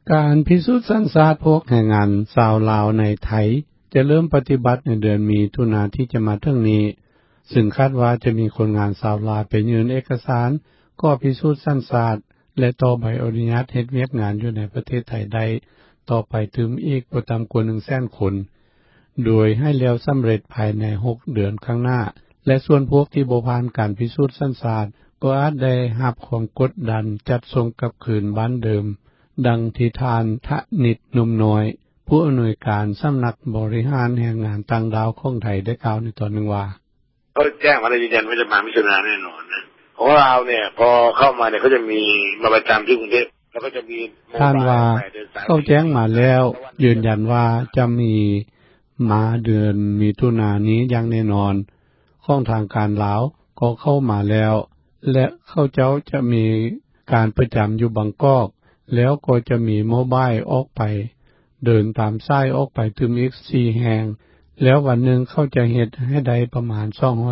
การพิสูจน์สัญชาติพวกแรงงานชาวลาวในไทยจะเริ่มปฏิบัติในเดือนมีถุนายนที่จะมาถึงนี้ซึ่งคาดว่าจะมีคนงานชาวลาวไปยื่นเอกสารก็พิสูจน์สัญชาติและต่อใบอนุญาตเฮ็ดเวียกงานอยู่ในประเทศไทยได้ต่อไปถึงอีกบ่ต่ํากว่า 100,000 คนโดยให้แล้วสําเร็จภายใน6เดือนข้างหน้าและส่วนพวกที่บ่ผ่านการพิสูจน์สัญชาติก็อาจได้รับความกดดันจัดส่งกลับคืนบ้านเดิมดังที่ทานทะนิดนุ่มน้อยผู้อำนวยการสำนักบริหารแรงงานต่างดาวของไทยได้กล่าวในตอนหนึ่งว่าเขาแจ้งมาแล้วยืนยันว่าจะมามิถุนายนแน่นอนนะของเราเนี่ยพอเข้ามาเนี่ยเขาจะมีมาประจําที่กรุงเทพแล้วก็จะมีท่านว่าเขาแจ้งมาแล้วยืนยันว่าจะมีมาเดือนมิถุนายนนี้อย่างแน่นอนของทางการลาวก็เข้ามาแล้วและเขาเจ้าจะมีการประจําอยู่บางกอกแล้วก็จะมีโมบายออกไปเดินตามซ้ายออกไปถึงอีก4แห่งแล้ววันหนึ่งเขาจะเฮ็ดให้ได้ประมาณ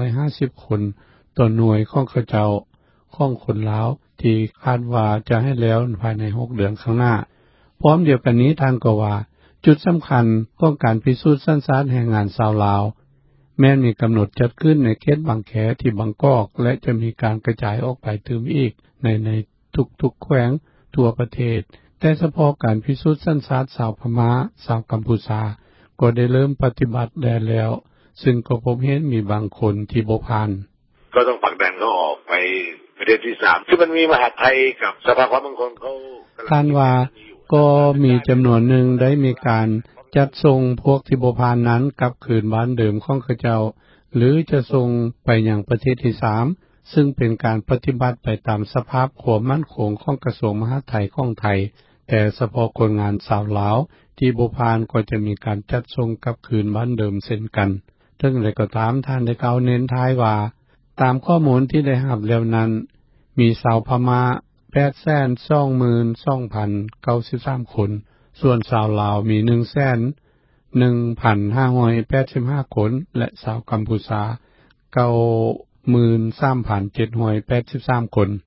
250คนต่อหน่วยของเขาเจ้าของคนลาวที่คาดว่าจะให้แล้วภายใน6เดือนข้างหน้าพร้อมเดียวกันนี้ท่านก็ว่าจุดสําคัญของการพิสูจน์สัญชาติแรงงานชาวลาวแม้นมีกําหนดจัดขึ้นในเขตบางแขที่บางกอกและจะมีการกระจายออกไปถึงอีกในทุกๆแขวงทั่วประเทศแต่เฉพาะการพิสูจน์สัญชาติชาวพม่าชาวกัมพูชาก็ได้เริ่มปฏิบัติได้แล้วซึ่งก็พบเห็นมีบางคนที่บ่ผ่านก็ต้องผลักดันเขาออกไปประเทศที่3ซึ่งมันมีมหาดไทยกับสภาความมั่นคงเขาท่านว่าก็มีจํานวนหนึ่งได้มีการจัดส่งพวกที่บ่ผ่านนั้นกลับคืนบ้านเดิมของเขาเจ้าหรือจะส่งไปยังประเทศที่3ซึ่งเป็นการปฏิบัติไปตามสภาพความมั่นคงของกระทรวงมหาดไทยของไทยแต่เฉพาะคนงานชาวลาวที่บ่ผ่านก็จะมีการจัดส่งกลับคืนบ้านเดิมเช่นกันถึงใดก็ตามท่านได้กล่าวเน้นท้ายว่าตามข้อมูลที่ได้รับแล้วนั้นมีชาวพม่า 822,093 คนส่วนชาวลาวมี 1,1,585 คนและชาวกัมพูชา 93,783 คน